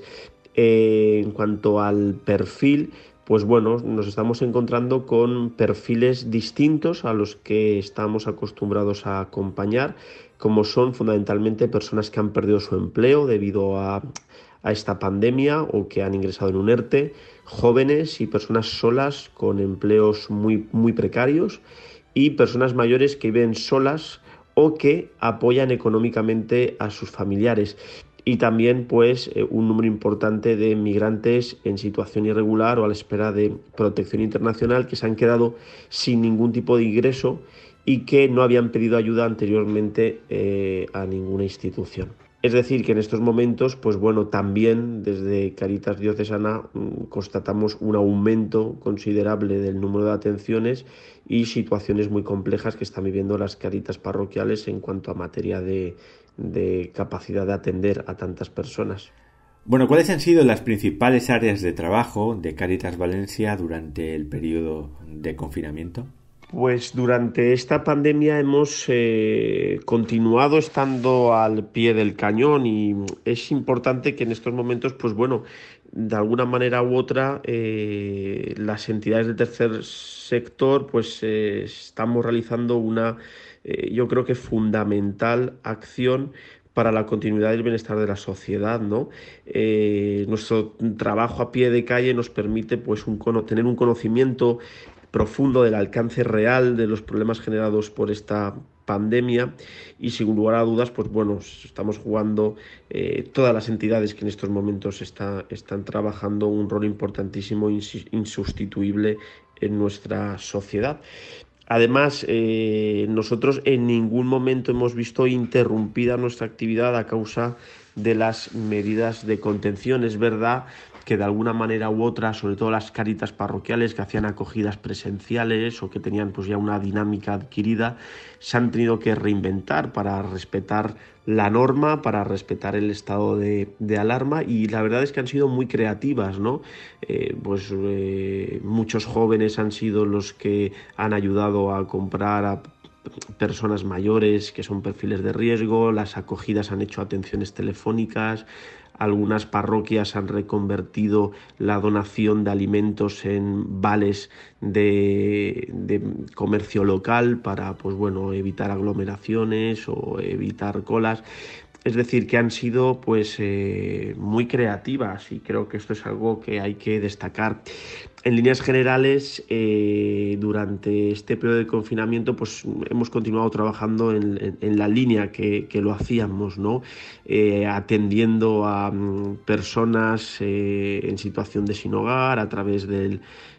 Eh, en cuanto al perfil, pues bueno, nos estamos encontrando con perfiles distintos a los que estamos acostumbrados a acompañar, como son fundamentalmente personas que han perdido su empleo debido a, a esta pandemia o que han ingresado en un ERTE, jóvenes y personas solas con empleos muy, muy precarios y personas mayores que viven solas o que apoyan económicamente a sus familiares. Y también pues eh, un número importante de migrantes en situación irregular o a la espera de protección internacional que se han quedado sin ningún tipo de ingreso y que no habían pedido ayuda anteriormente eh, a ninguna institución. Es decir, que en estos momentos, pues bueno, también desde Caritas Diocesana mmm, constatamos un aumento considerable del número de atenciones y situaciones muy complejas que están viviendo las Caritas parroquiales en cuanto a materia de, de capacidad de atender a tantas personas. Bueno, ¿cuáles han sido las principales áreas de trabajo de Caritas Valencia durante el periodo de confinamiento? Pues durante esta pandemia hemos eh, continuado estando al pie del cañón y es importante que en estos momentos, pues bueno, de alguna manera u otra, eh, las entidades del tercer sector, pues eh, estamos realizando una, eh, yo creo que fundamental acción para la continuidad del bienestar de la sociedad, ¿no? Eh, nuestro trabajo a pie de calle nos permite, pues, un, tener un conocimiento profundo del alcance real de los problemas generados por esta pandemia y sin lugar a dudas, pues bueno, estamos jugando eh, todas las entidades que en estos momentos está, están trabajando un rol importantísimo, insustituible en nuestra sociedad. Además, eh, nosotros en ningún momento hemos visto interrumpida nuestra actividad a causa de las medidas de contención. Es verdad que de alguna manera u otra, sobre todo las Caritas parroquiales que hacían acogidas presenciales o que tenían pues ya una dinámica adquirida, se han tenido que reinventar para respetar la norma, para respetar el estado de, de alarma y la verdad es que han sido muy creativas, ¿no? Eh, pues eh, muchos jóvenes han sido los que han ayudado a comprar a personas mayores que son perfiles de riesgo, las acogidas han hecho atenciones telefónicas, algunas parroquias han reconvertido la donación de alimentos en vales de, de comercio local para, pues bueno, evitar aglomeraciones o evitar colas. Es decir, que han sido pues eh, muy creativas y creo que esto es algo que hay que destacar. En líneas generales, eh, durante este periodo de confinamiento, pues hemos continuado trabajando en, en, en la línea que, que lo hacíamos, ¿no? Eh, atendiendo a um, personas eh, en situación de sin hogar a través del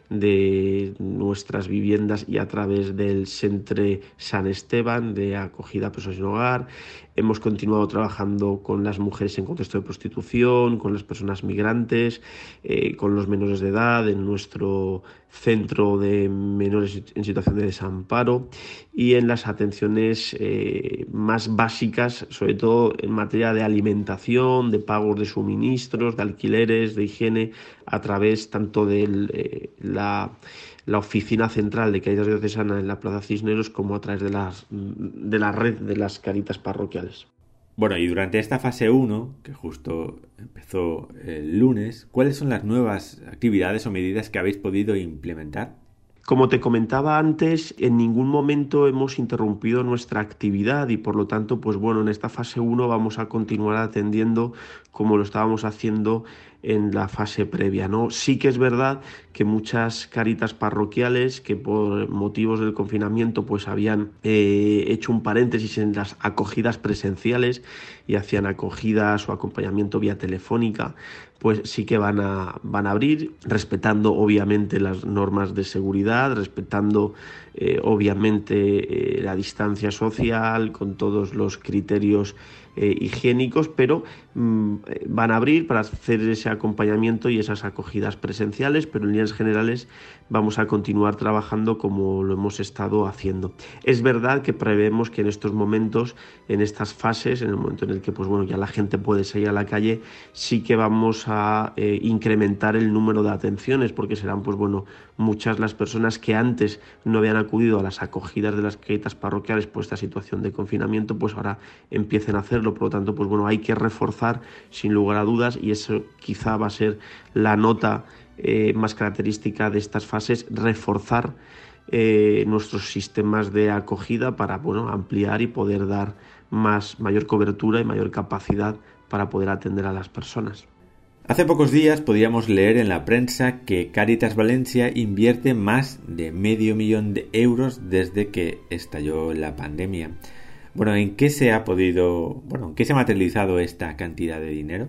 de nuestras viviendas y a través del Centre Sant Esteban de acogida a personas sin hogar. Hemos continuado trabajando con las mujeres en contexto de prostitución, con las personas migrantes, eh, con los menores de edad en nuestro centro de menores en situación de desamparo y en las atenciones eh, más básicas, sobre todo en materia de alimentación, de pagos de suministros, de alquileres, de higiene, a través tanto de eh, la, la oficina central de Cáritas Diocesana en la Plaza Cisneros como a través de, las, de la red de las Cáritas parroquiales. Bueno, y durante esta fase uno, que justo empezó el lunes, ¿cuáles son las nuevas actividades o medidas que habéis podido implementar? Como te comentaba antes, en ningún momento hemos interrumpido nuestra actividad y por lo tanto, pues bueno, en esta fase uno vamos a continuar atendiendo como lo estábamos haciendo en la fase previa, ¿no? Sí que es verdad que muchas Cáritas parroquiales que por motivos del confinamiento pues habían eh, hecho un paréntesis en las acogidas presenciales y hacían acogidas o acompañamiento vía telefónica, pues sí que van a, van a abrir, respetando obviamente las normas de seguridad, respetando eh, obviamente eh, la distancia social, con todos los criterios Eh, higiénicos, pero mmm, van a abrir para hacer ese acompañamiento y esas acogidas presenciales, pero en líneas generales vamos a continuar trabajando como lo hemos estado haciendo. Es verdad que prevemos que en estos momentos, en estas fases, en el momento en el que pues bueno, ya la gente puede salir a la calle, sí que vamos a eh, incrementar el número de atenciones, porque serán pues bueno, muchas las personas que antes no habían acudido a las acogidas de las Cáritas parroquiales por esta situación de confinamiento, pues ahora empiecen a hacerlo. Por lo tanto, pues bueno, hay que reforzar sin lugar a dudas y eso quizá va a ser la nota eh, más característica de estas fases, reforzar eh, nuestros sistemas de acogida para bueno, ampliar y poder dar más, mayor cobertura y mayor capacidad para poder atender a las personas. Hace pocos días podíamos leer en la prensa que Cáritas Valencia invierte más de medio millón de euros desde que estalló la pandemia. Bueno, ¿en qué se ha podido, bueno, en qué se ha materializado esta cantidad de dinero?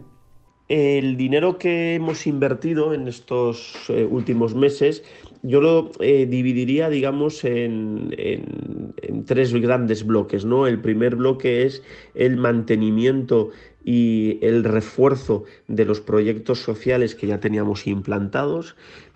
El dinero que hemos invertido en estos eh, últimos meses, yo lo eh, dividiría, digamos, en, en, en tres grandes bloques, ¿no? El primer bloque es el mantenimiento y el refuerzo de los proyectos sociales que ya teníamos implantados.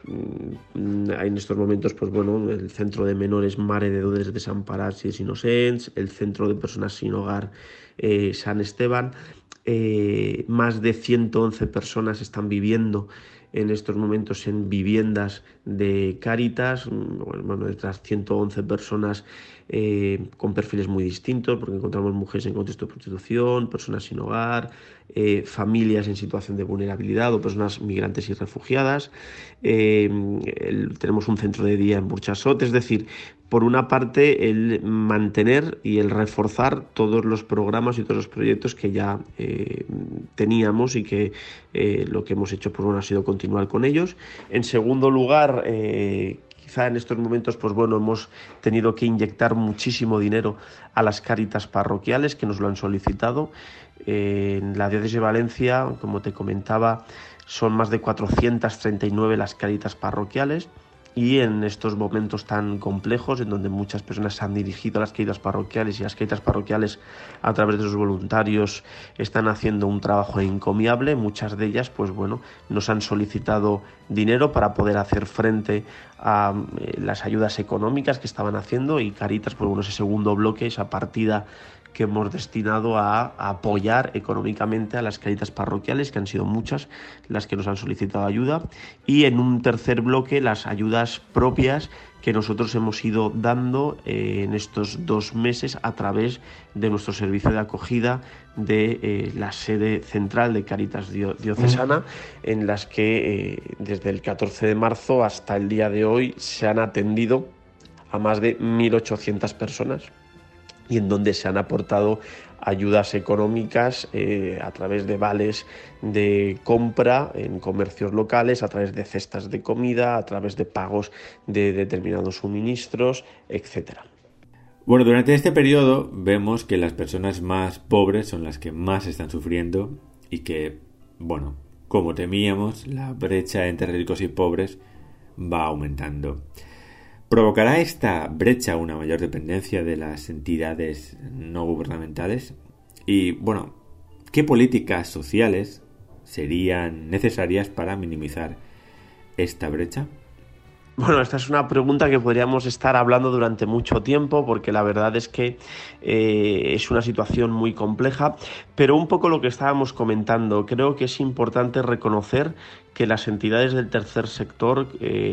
En estos momentos, pues bueno, el Centro de Menores Mare de Déu dels Desemparats i Innocents, el Centro de Personas Sin Hogar eh, Sant Esteban, eh, más de ciento once personas están viviendo en estos momentos en viviendas de Cáritas, bueno, estas ciento once personas eh, con perfiles muy distintos, porque encontramos mujeres en contexto de prostitución, personas sin hogar, eh, familias en situación de vulnerabilidad o personas migrantes y refugiadas. Eh, el, tenemos un centro de día en Burchasot, es decir, por una parte el mantener y el reforzar todos los programas y todos los proyectos que ya eh, teníamos y que eh, lo que hemos hecho pues, bueno, ha sido continuar con ellos. En segundo lugar, eh, quizá en estos momentos pues bueno, hemos tenido que inyectar muchísimo dinero a las Cáritas parroquiales que nos lo han solicitado. Eh, en la diócesis de Valencia, como te comentaba, son más de cuatrocientas treinta y nueve las Cáritas parroquiales. Y en estos momentos tan complejos, en donde muchas personas se han dirigido a las Cáritas parroquiales y las Cáritas parroquiales a través de sus voluntarios están haciendo un trabajo encomiable, muchas de ellas pues bueno, nos han solicitado dinero para poder hacer frente a eh, las ayudas económicas que estaban haciendo y Cáritas, pues bueno, ese segundo bloque, esa partida que hemos destinado a, a apoyar económicamente a las Cáritas parroquiales, que han sido muchas las que nos han solicitado ayuda, y en un tercer bloque las ayudas propias que nosotros hemos ido dando eh, en estos dos meses a través de nuestro servicio de acogida de eh, la sede central de Cáritas Diocesana, en las que eh, desde el catorce de marzo hasta el día de hoy se han atendido a más de mil ochocientas personas y en donde se han aportado ayudas económicas eh, a través de vales de compra en comercios locales, a través de cestas de comida, a través de pagos de determinados suministros, etcétera. Bueno, durante este periodo vemos que las personas más pobres son las que más están sufriendo y que, bueno, como temíamos, la brecha entre ricos y pobres va aumentando. ¿Provocará esta brecha una mayor dependencia de las entidades no gubernamentales? Y, bueno, ¿qué políticas sociales serían necesarias para minimizar esta brecha? Bueno, esta es una pregunta que podríamos estar hablando durante mucho tiempo, porque la verdad es que eh, es una situación muy compleja, pero un poco lo que estábamos comentando, creo que es importante reconocer que las entidades del tercer sector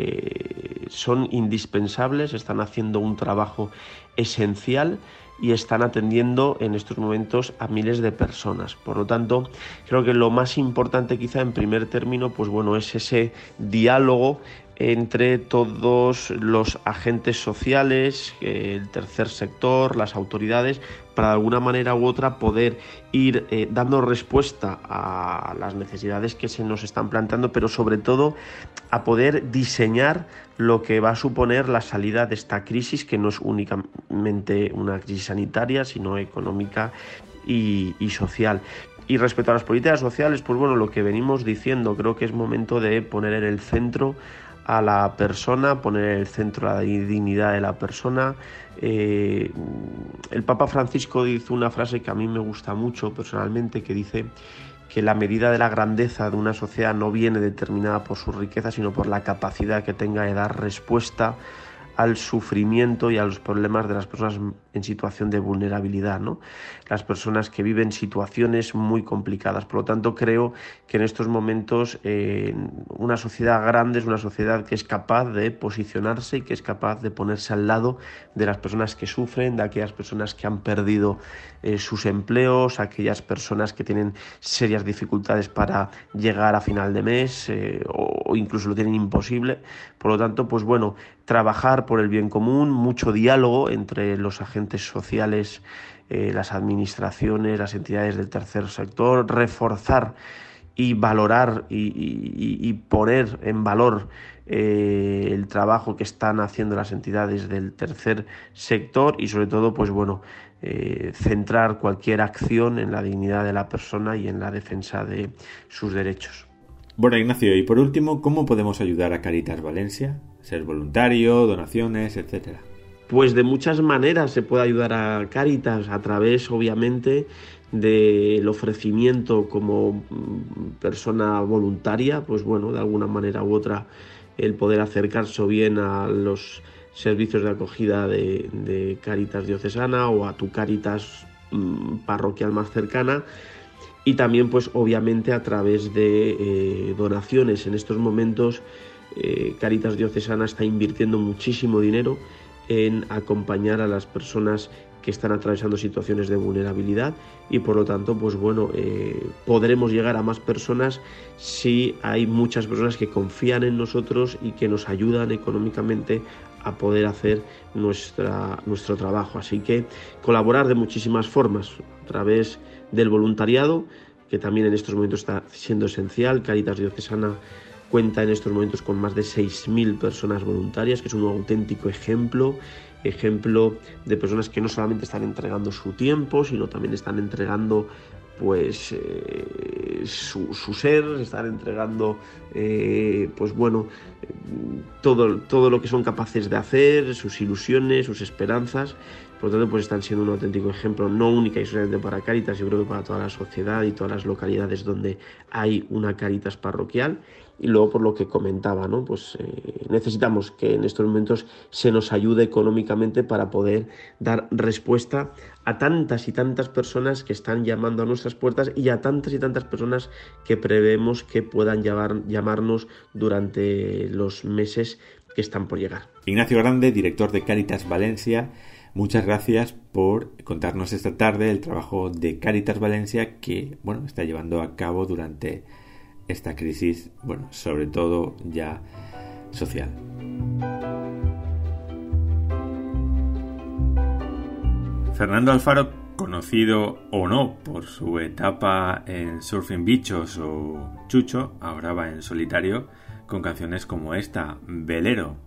eh, son indispensables, están haciendo un trabajo esencial y están atendiendo en estos momentos a miles de personas. Por lo tanto, creo que lo más importante quizá en primer término, pues bueno, es ese diálogo entre todos los agentes sociales, el tercer sector, las autoridades, para de alguna manera u otra poder ir eh, dando respuesta a las necesidades que se nos están planteando, pero sobre todo a poder diseñar lo que va a suponer la salida de esta crisis, que no es únicamente una crisis sanitaria, sino económica y, y social. Y respecto a las políticas sociales, pues bueno, lo que venimos diciendo, creo que es momento de poner en el centro a la persona, poner en el centro la dignidad de la persona. Eh, el Papa Francisco dice una frase que a mí me gusta mucho personalmente, que dice que la medida de la grandeza de una sociedad no viene determinada por su riqueza, sino por la capacidad que tenga de dar respuesta al sufrimiento y a los problemas de las personas en situación de vulnerabilidad, ¿no? Las personas que viven situaciones muy complicadas. Por lo tanto, creo que en estos momentos eh, una sociedad grande es una sociedad que es capaz de posicionarse y que es capaz de ponerse al lado de las personas que sufren, de aquellas personas que han perdido eh, sus empleos, aquellas personas que tienen serias dificultades para llegar a final de mes eh, o, o incluso lo tienen imposible. Por lo tanto, pues bueno, trabajar por el bien común, mucho diálogo entre los agentes sociales, eh, las administraciones, las entidades del tercer sector, reforzar y valorar y, y, y poner en valor eh, el trabajo que están haciendo las entidades del tercer sector y sobre todo, pues bueno, eh, centrar cualquier acción en la dignidad de la persona y en la defensa de sus derechos. Bueno, Ignacio, y por último, ¿cómo podemos ayudar a Cáritas Valencia? Ser voluntario, donaciones, etcétera. Pues de muchas maneras se puede ayudar a Cáritas, a través, obviamente, del ofrecimiento como persona voluntaria, pues bueno, de alguna manera u otra, el poder acercarse o bien a los servicios de acogida de, de Cáritas diocesana o a tu Cáritas mmm, parroquial más cercana. Y también, pues obviamente, a través de eh, donaciones. En estos momentos, eh, Cáritas Diocesana está invirtiendo muchísimo dinero en acompañar a las personas que están atravesando situaciones de vulnerabilidad y, por lo tanto, pues bueno, eh, podremos llegar a más personas si hay muchas personas que confían en nosotros y que nos ayudan económicamente a poder hacer nuestra, nuestro trabajo. Así que colaborar de muchísimas formas, a través del voluntariado, que también en estos momentos está siendo esencial. Cáritas Diocesana cuenta en estos momentos con más de seis mil personas voluntarias, que es un auténtico ejemplo, ejemplo de personas que no solamente están entregando su tiempo, sino también están entregando pues eh, su, su ser, están entregando eh, pues bueno todo, todo lo que son capaces de hacer, sus ilusiones, sus esperanzas. Por lo tanto, pues están siendo un auténtico ejemplo, no única y solamente para Cáritas, yo creo que para toda la sociedad y todas las localidades donde hay una Cáritas parroquial. Y luego, por lo que comentaba, ¿no? Pues eh, necesitamos que en estos momentos se nos ayude económicamente para poder dar respuesta a tantas y tantas personas que están llamando a nuestras puertas y a tantas y tantas personas que prevemos que puedan llamar, llamarnos durante los meses que están por llegar. Ignacio Grande, director de Cáritas Valencia, muchas gracias por contarnos esta tarde el trabajo de Cáritas Valencia que, bueno, está llevando a cabo durante esta crisis, bueno, sobre todo ya social. Fernando Alfaro, conocido o no por su etapa en Surfing Bichos o Chucho, ahora va en solitario con canciones como esta, Velero.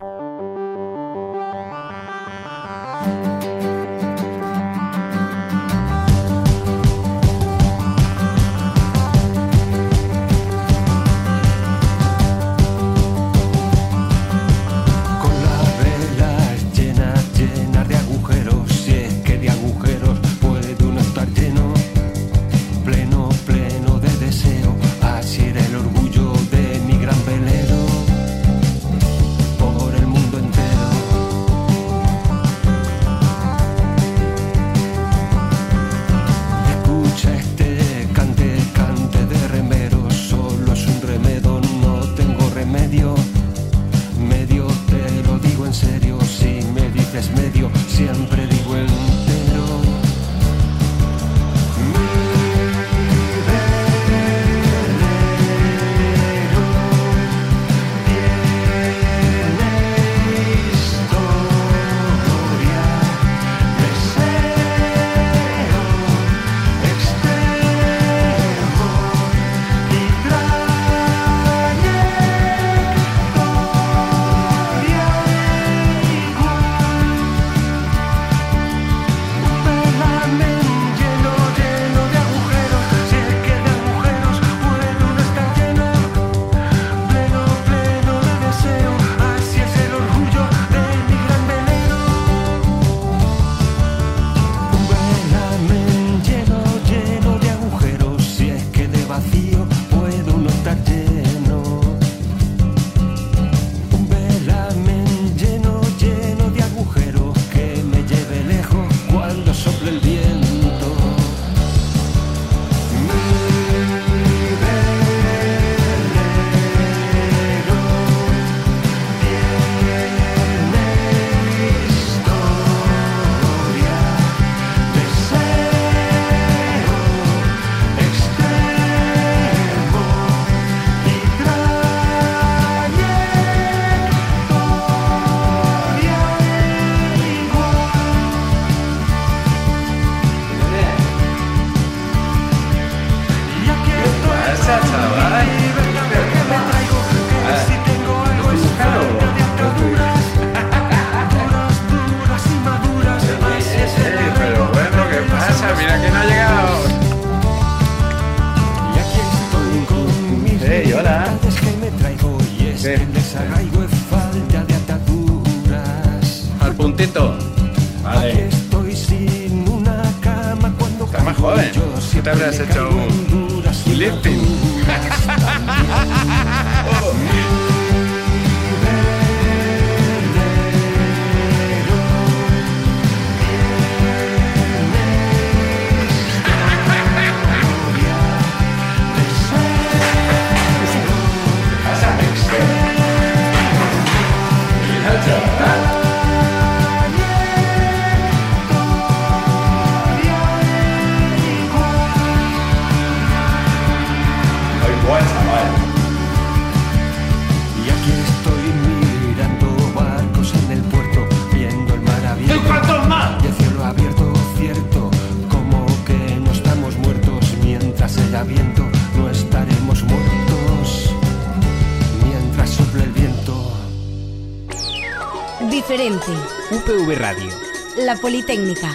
Diferente. U P V Radio. La Politécnica.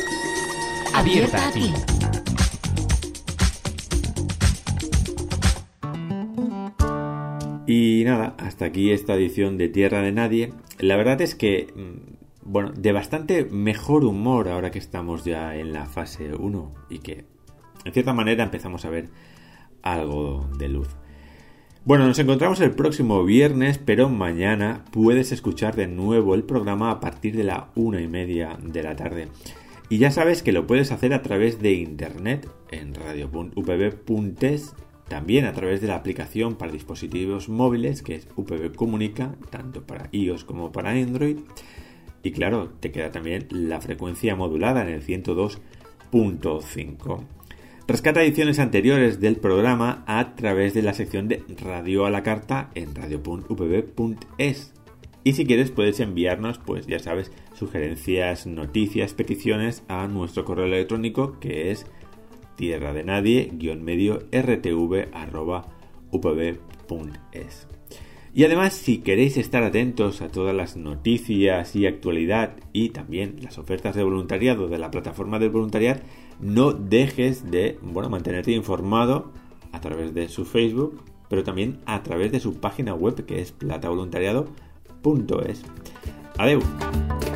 Abierta a ti. Y nada, hasta aquí esta edición de Tierra de Nadie. La verdad es que, bueno, de bastante mejor humor ahora que estamos ya en la fase uno y que, en cierta manera, empezamos a ver algo de luz. Bueno, nos encontramos el próximo viernes, pero mañana puedes escuchar de nuevo el programa a partir de la una y media de la tarde. Y ya sabes que lo puedes hacer a través de internet en radio punto u p b punto es, también a través de la aplicación para dispositivos móviles que es U P B Comunica, tanto para iOS como para Android. Y claro, te queda también la frecuencia modulada en el ciento dos punto cinco. Rescata ediciones anteriores del programa a través de la sección de Radio a la Carta en radio punto u p b punto es. Y si quieres puedes enviarnos, pues ya sabes, sugerencias, noticias, peticiones a nuestro correo electrónico, que es tierra de nadie guión medio rtv arroba upv punto es. Y además, si queréis estar atentos a todas las noticias y actualidad y también las ofertas de voluntariado de la plataforma del voluntariado, no dejes de, bueno, mantenerte informado a través de su Facebook, pero también a través de su página web, que es plata voluntariado punto es. Adeu.